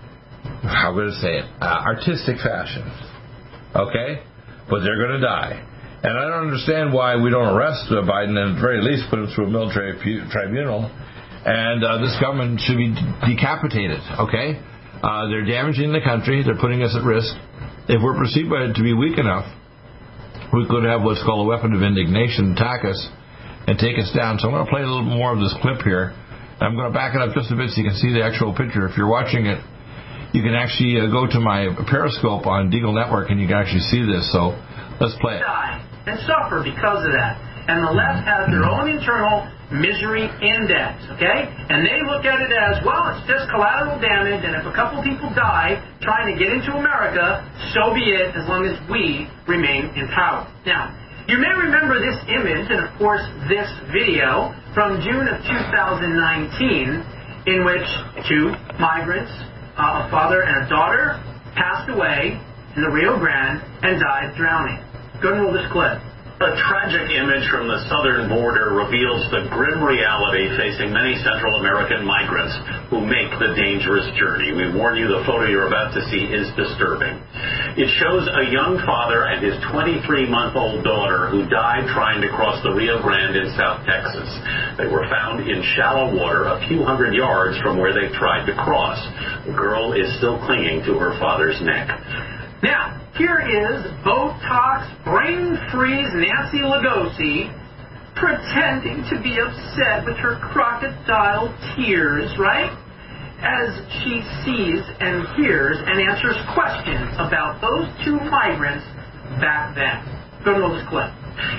artistic fashion. Okay? But they're going to die. And I don't understand why we don't arrest Biden and at the very least put him through a military tribunal. And this government should be decapitated. Okay? They're damaging the country. They're putting us at risk. If we're perceived by it to be weak enough, we could have what's called a weapon of indignation attack us and take us down. So I'm going to play a little more of this clip here. I'm going to back it up just a bit so you can see the actual picture. If you're watching it, you can actually go to my Periscope on Deagle Network and you can actually see this. So let's play it. Die and suffer because of that. And the left has their own internal misery index, okay? And they look at it as, well, it's just collateral damage, and if a couple people die trying to get into America, so be it, as long as we remain in power. Now, you may remember this image, and of course this video, from June of 2019, in which 2 migrants, a father and a daughter, passed away in the Rio Grande and died drowning. Go and roll this clip. A tragic image from the southern border reveals the grim reality facing many Central American migrants who make the dangerous journey. We warn you, the photo you're about to see is disturbing. It shows a young father and his 23-month-old daughter who died trying to cross the Rio Grande in South Texas. They were found in shallow water a few hundred yards from where they tried to cross. The girl is still clinging to her father's neck. Now, here is Botox, brain freeze Nancy Lugosi pretending to be upset with her crocodile tears, right? As she sees and hears and answers questions about those 2 migrants back then. Go to this clip.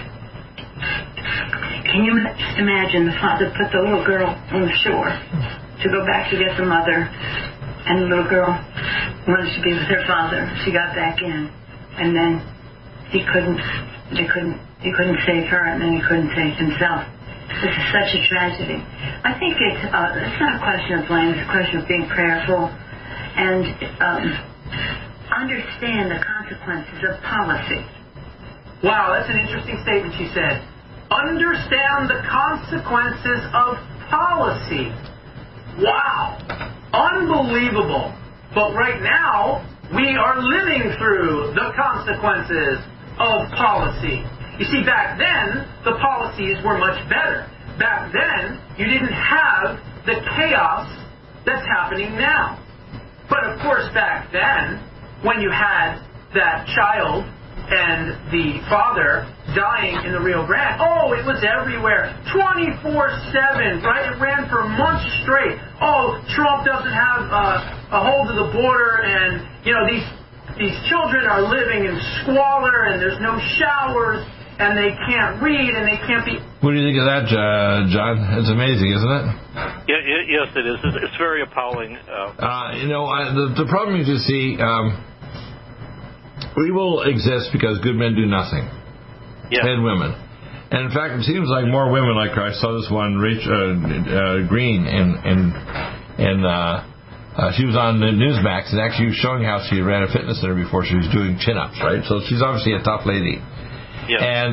Can you just imagine the father put the little girl on the shore to go back to get the mother, and the little girl wanted to be with her father. She got back in, and then he couldn't save her, and then he couldn't save himself. This is such a tragedy. I think it's not a question of blame, it's a question of being prayerful. And understand the consequences of policy. Wow, that's an interesting statement she said. Understand the consequences of policy. Wow. Unbelievable. But right now, we are living through the consequences of policy. You see, back then, the policies were much better. Back then, you didn't have the chaos that's happening now. But of course, back then, when you had that child and the father dying in the Rio Grande, oh, it was everywhere, 24/7, right? It ran for months straight. Oh, Trump doesn't have a hold of the border, and you know these children are living in squalor, and there's no showers, and they can't read, and they can't be. What do you think of that, John? It's amazing, isn't it? Yes, it is. It's very appalling. The problem is, you see, evil exists because good men do nothing. Yeah. And women. And in fact, it seems like more women, like I saw this one, Green, and she was on the Newsmax, and actually was showing how she ran a fitness center before she was doing chin-ups, right? So she's obviously a tough lady. Yeah. And,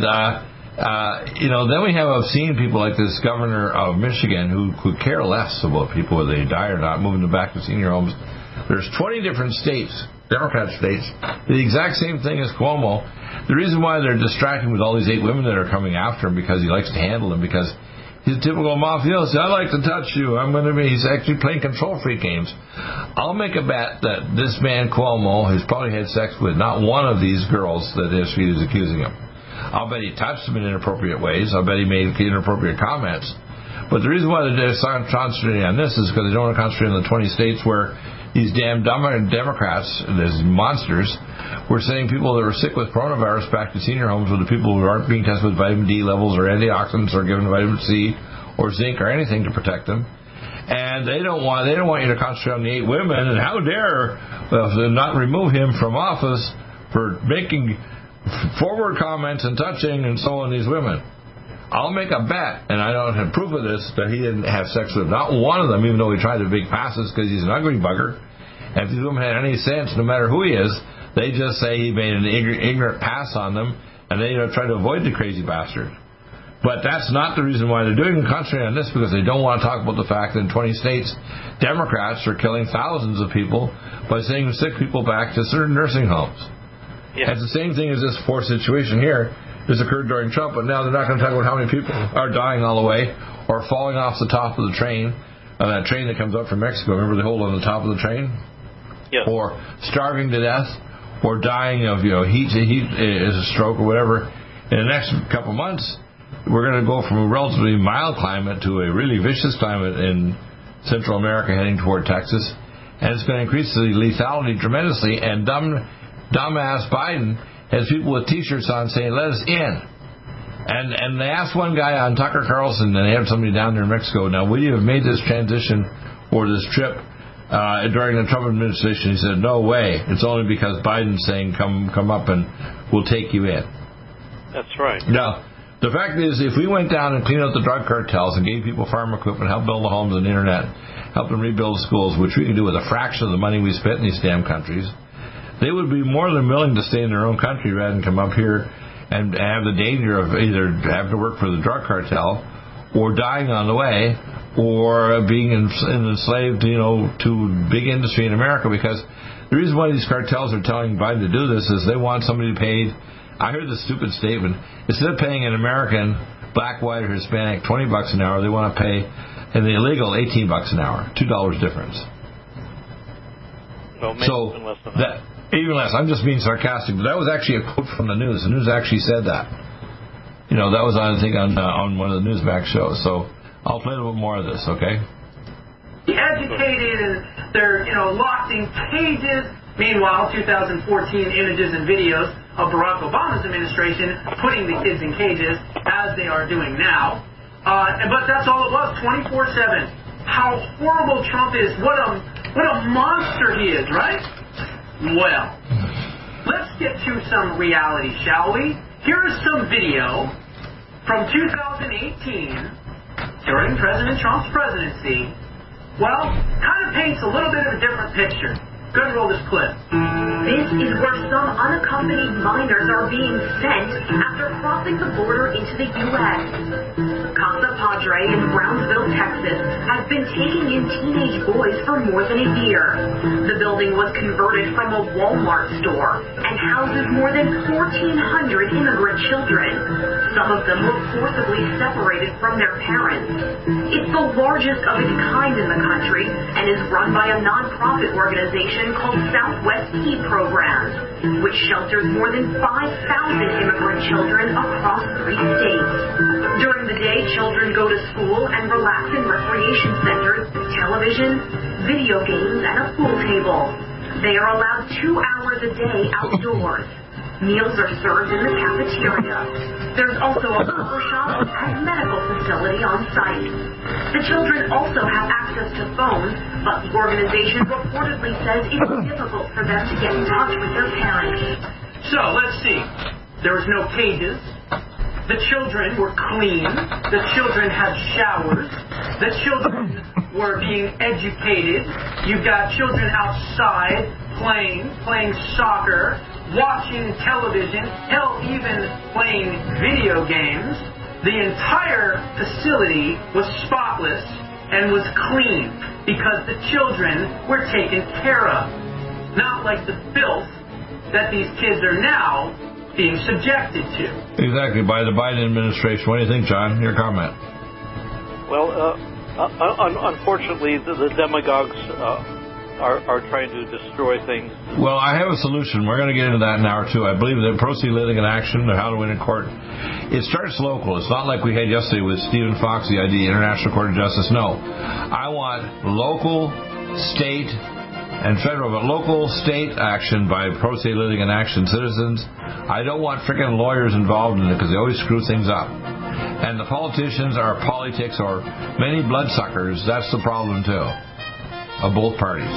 then we have obscene people like this governor of Michigan who could care less about people whether they die or not, moving them back to senior homes. There's 20 different states, Democrat states, the exact same thing as Cuomo. The reason why they're distracting with all these 8 women that are coming after him because he likes to handle them, because he's a typical mafioso. I like to touch you. He's actually playing control freak games. I'll make a bet that this man Cuomo has probably had sex with not one of these girls that he is accusing him. I'll bet he touched them in inappropriate ways. I'll bet he made inappropriate comments. But the reason why they're concentrating on this is because they don't want to concentrate on the 20 states where these damn Democrats, these monsters, were sending people that were sick with coronavirus back to senior homes with the people who aren't being tested with vitamin D levels or antioxidants or given vitamin C or zinc or anything to protect them. And they don't want you to concentrate on the 8 women. And how dare not remove him from office for making forward comments and touching and so on these women. I'll make a bet, and I don't have proof of this, that he didn't have sex with not one of them, even though he tried the big passes because he's an ugly bugger. And if these women had any sense, no matter who he is, they just say he made an ignorant pass on them, and they try to avoid the crazy bastard. But that's not the reason why they're doing it. Concentrating on this because they don't want to talk about the fact that in 20 states, Democrats are killing thousands of people by sending sick people back to certain nursing homes. Yeah. It's the same thing as this poor situation here. This occurred during Trump, but now they're not going to talk about how many people are dying all the way or falling off the top of the train, on that train that comes up from Mexico. Remember they hold on the top of the train? Yeah. Or starving to death, or dying of heat is a stroke or whatever. In the next couple of months, we're going to go from a relatively mild climate to a really vicious climate in Central America heading toward Texas, and it's going to increase the lethality tremendously. And dumbass Biden has people with T-shirts on saying, "Let us in." And they asked one guy on Tucker Carlson, and they had somebody down there in Mexico, now, will you have made this transition or this trip during the Trump administration? He said, no way. It's only because Biden's saying, come up and we'll take you in. That's right. Now, the fact is, if we went down and cleaned out the drug cartels and gave people farm equipment, helped build the homes and the internet, helped them rebuild schools, which we can do with a fraction of the money we spent in these damn countries, they would be more than willing to stay in their own country rather than come up here and have the danger of either having to work for the drug cartel or dying on the way or being enslaved, to big industry in America. Because the reason why these cartels are telling Biden to do this is they want somebody paid. I heard this stupid statement. Instead of paying an American, black, white, or Hispanic $20 an hour, they want to pay an illegal $18 an hour, $2 difference. Well, maybe even less than that. Even less. I'm just being sarcastic, but that was actually a quote from the news. The news actually said that. That was, I think, on one of the Newsmax shows. So I'll play a little bit more of this, okay? Educated, and they're, locked in cages. Meanwhile, 2014 images and videos of Barack Obama's administration putting the kids in cages, as they are doing now. But that's all it was, 24/7. How horrible Trump is. What a monster he is, right? Well, let's get to some reality, shall we? Here is some video from 2018 during President Trump's presidency. Well, kind of paints a little bit of a different picture. Go ahead and roll this clip. This is where some unaccompanied minors are being sent after crossing the border into the U.S. Casa Padre in Brownsville, Texas, has been taking in teenage boys for more than a year. The building was converted from a Walmart store and houses more than 1,400 immigrant children. Some of them were forcibly separated from their parents. It's the largest of its kind in the country and is run by a nonprofit organization called Southwest Key Programs, which shelters more than 5,000 immigrant children across 3 states. During the day, children go to school and relax in recreation centers, television, video games, and a pool table. They are allowed 2 hours a day outdoors. Meals are served in the cafeteria. There's also a barbershop and medical facility on site. The children also have access to phones, but the organization reportedly says it's difficult for them to get in touch with their parents. So, let's see. There was no cages. The children were clean. The children had showers. The children were being educated. You've got children outside playing soccer, watching television, hell, even playing video games. The entire facility was spotless and was clean because the children were taken care of. Not like the filth that these kids are now being subjected to. Exactly, by the Biden administration. What do you think, John? Your comment. Well, unfortunately, the demagogues are trying to destroy things. Well, I have a solution. We're going to get into that in an hour, too. I believe that proceed litigant action, or how to win in court, it starts local. It's not like we had yesterday with Stephen Fox, the ID, International Court of Justice. No. I want local, state, and federal, but local state action by pro se litigant action citizens. I don't want freaking lawyers involved in it because they always screw things up. And the politicians are politics or many bloodsuckers. That's the problem too, of both parties.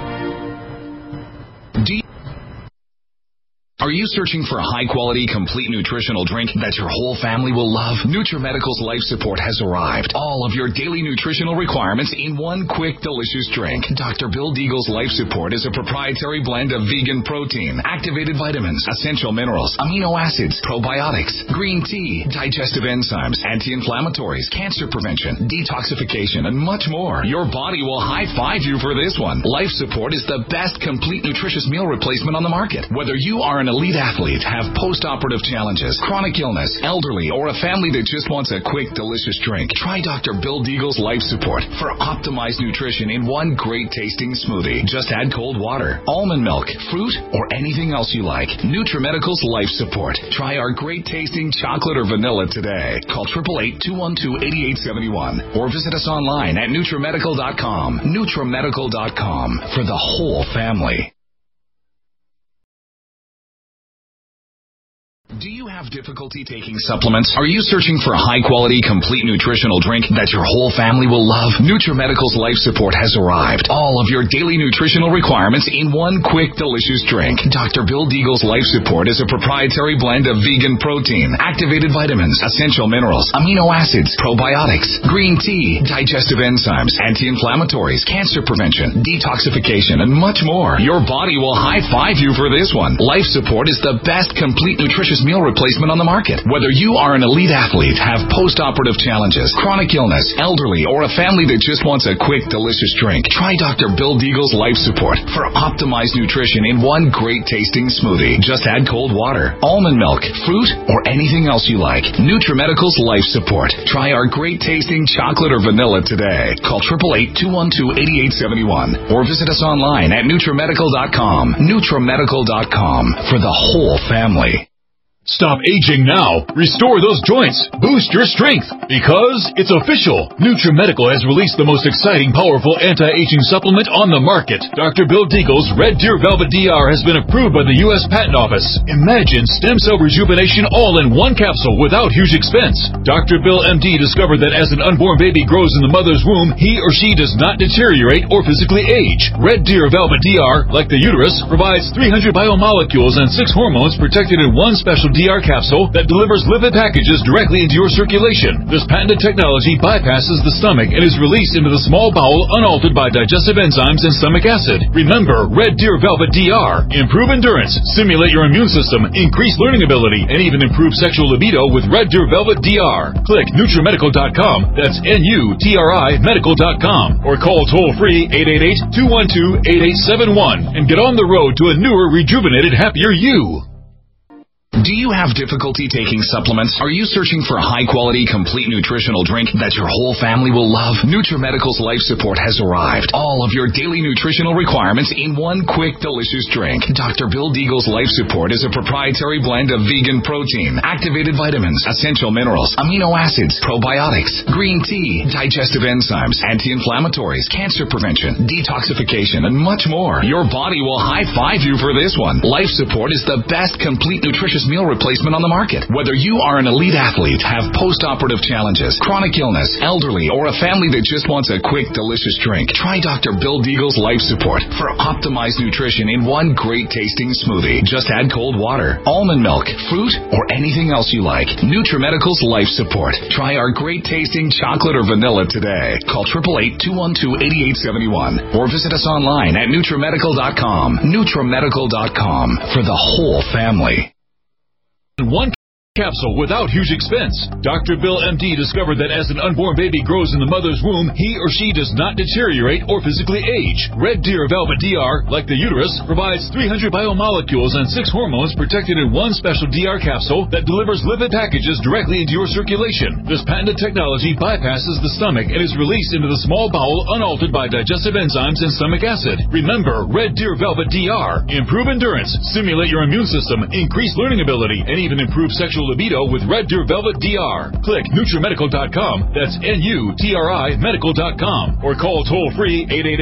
Are you searching for a high-quality, complete nutritional drink that your whole family will love? NutriMedical's Life Support has arrived. All of your daily nutritional requirements in one quick, delicious drink. Dr. Bill Deagle's Life Support is a proprietary blend of vegan protein, activated vitamins, essential minerals, amino acids, probiotics, green tea, digestive enzymes, anti-inflammatories, cancer prevention, detoxification, and much more. Your body will high-five you for this one. Life Support is the best complete nutritious meal replacement on the market. Whether you are an elite athlete, have post-operative challenges, chronic illness, elderly, or a family that just wants a quick, delicious drink, try Dr. Bill Deagle's Life Support for optimized nutrition in one great-tasting smoothie. Just add cold water, almond milk, fruit, or anything else you like. NutriMedical's Life Support. Try our great-tasting chocolate or vanilla today. Call 888-212-8871 or visit us online at NutriMedical.com. NutriMedical.com for the whole family. Do you have difficulty taking supplements? Are you searching for a high-quality, complete nutritional drink that your whole family will love? NutriMedical's Life Support has arrived. All of your daily nutritional requirements in one quick, delicious drink. Dr. Bill Deagle's Life Support is a proprietary blend of vegan protein, activated vitamins, essential minerals, amino acids, probiotics, green tea, digestive enzymes, anti-inflammatories, cancer prevention, detoxification, and much more. Your body will high-five you for this one. Life Support is the best complete nutritious meal replacement on the market. Whether you are an elite athlete, have post-operative challenges, chronic illness, elderly, or a family that just wants a quick, delicious drink, try Dr. Bill Deagle's Life Support for optimized nutrition in one great-tasting smoothie. Just add cold water, almond milk, fruit, or anything else you like. NutriMedical's Life Support. Try our great-tasting chocolate or vanilla today. Call 888-212-8871 or visit us online at NutriMedical.com. NutriMedical.com for the whole family. Stop aging now. Restore those joints. Boost your strength. Because it's official. NutriMedical has released the most exciting, powerful anti-aging supplement on the market. Dr. Bill Deagle's Red Deer Velvet DR has been approved by the U.S. Patent Office. Imagine stem cell rejuvenation all in one capsule without huge expense. Dr. Bill MD discovered that as an unborn baby grows in the mother's womb, he or she does not deteriorate or physically age. Red Deer Velvet DR, like the uterus, provides 300 biomolecules and 6 hormones protected in one special DR capsule that delivers lipid packages directly into your circulation. This patented technology bypasses the stomach and is released into the small bowel unaltered by digestive enzymes and stomach acid. Remember Red Deer Velvet DR. Improve endurance, stimulate your immune system, increase learning ability, and even improve sexual libido with Red Deer Velvet DR. Click NutriMedical.com, that's NUTRI Medical.com, or call toll-free 888-212-8871 and get on the road to a newer, rejuvenated, happier you. Do you have difficulty taking supplements? Are you searching for a high-quality, complete nutritional drink that your whole family will love? NutriMedical's Life Support has arrived. All of your daily nutritional requirements in one quick, delicious drink. Dr. Bill Deagle's Life Support is a proprietary blend of vegan protein, activated vitamins, essential minerals, amino acids, probiotics, green tea, digestive enzymes, anti-inflammatories, cancer prevention, detoxification, and much more. Your body will high-five you for this one. Life Support is the best complete nutritious meal replacement on the market. Whether you are an elite athlete, have post-operative challenges, chronic illness, elderly, or a family that just wants a quick, delicious drink, try Dr. Bill Deagle's Life Support for optimized nutrition in one great tasting smoothie. Just add cold water, almond milk, fruit, or anything else you like. NutriMedical's Life Support. Try our great tasting chocolate or vanilla today. Call 888-212-8871 or visit us online at NutriMedical.com. NutriMedical.com for the whole family. One capsule without huge expense. Dr. Bill MD discovered that as an unborn baby grows in the mother's womb, he or she does not deteriorate or physically age. Red Deer Velvet DR, like the uterus, provides 300 biomolecules and 6 hormones protected in one special DR capsule that delivers lipid packages directly into your circulation. This patented technology bypasses the stomach and is released into the small bowel unaltered by digestive enzymes and stomach acid. Remember Red Deer Velvet DR. Improve endurance, stimulate your immune system, increase learning ability, and even improve sexual libido with Red Deer Velvet DR. Click NutriMedical.com, that's NUTRI Medical.com, or call toll-free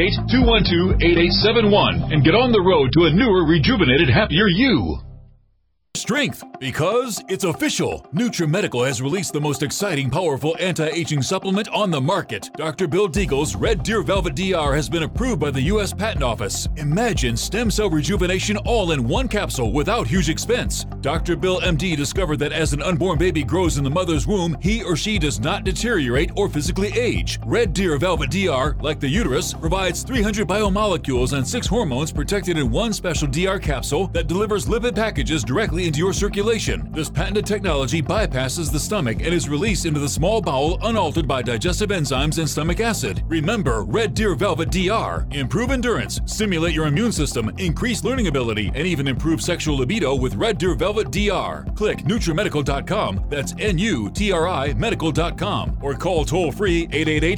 888-212-8871 and get on the road to a newer, rejuvenated, happier you. Strength, because it's official. NutriMedical has released the most exciting, powerful anti-aging supplement on the market. Dr. Bill Deagle's Red Deer Velvet DR has been approved by the U.S. Patent Office. Imagine stem cell rejuvenation all in one capsule without huge expense. Dr. Bill MD discovered that as an unborn baby grows in the mother's womb, he or she does not deteriorate or physically age. Red Deer Velvet DR, like the uterus, provides 300 biomolecules and 6 hormones protected in one special DR capsule that delivers lipid packages directly into your circulation. This patented technology bypasses the stomach and is released into the small bowel unaltered by digestive enzymes and stomach acid. Remember Red Deer Velvet DR. Improve endurance, stimulate your immune system, increase learning ability, and even improve sexual libido with Red Deer Velvet DR. Click NutriMedical.com, that's NUTRI Medical.com, or call toll-free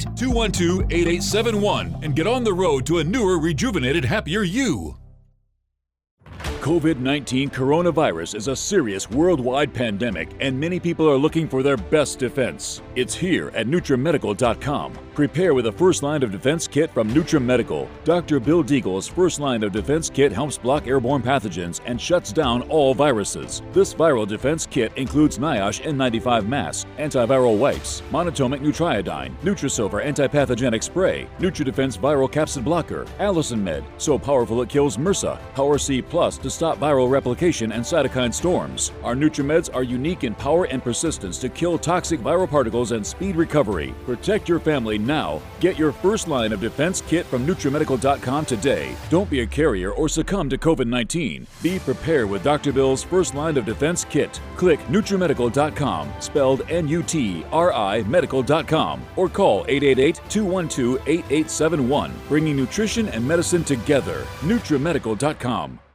888-212-8871 and get on the road to a newer, rejuvenated, happier you. COVID-19 coronavirus is a serious worldwide pandemic, and many people are looking for their best defense. It's here at NutriMedical.com. Prepare with a first line of defense kit from NutriMedical. Dr. Bill Deagle's first line of defense kit helps block airborne pathogens and shuts down all viruses. This viral defense kit includes NIOSH N95 masks, antiviral wipes, monatomic Nutriodine, Nutrisilver antipathogenic spray, NutriDefense viral capsid blocker, Allison Med, so powerful it kills MRSA, Power C Plus to stop viral replication and cytokine storms. Our NutriMeds are unique in power and persistence to kill toxic viral particles and speed recovery. Protect your family now. Get your first line of defense kit from NutriMedical.com today. Don't be a carrier or succumb to COVID-19. Be prepared with Dr. Bill's first line of defense kit. Click NutriMedical.com, spelled N-U-T-R-I Medical.com, or call 888-212-8871, bringing nutrition and medicine together. NutriMedical.com.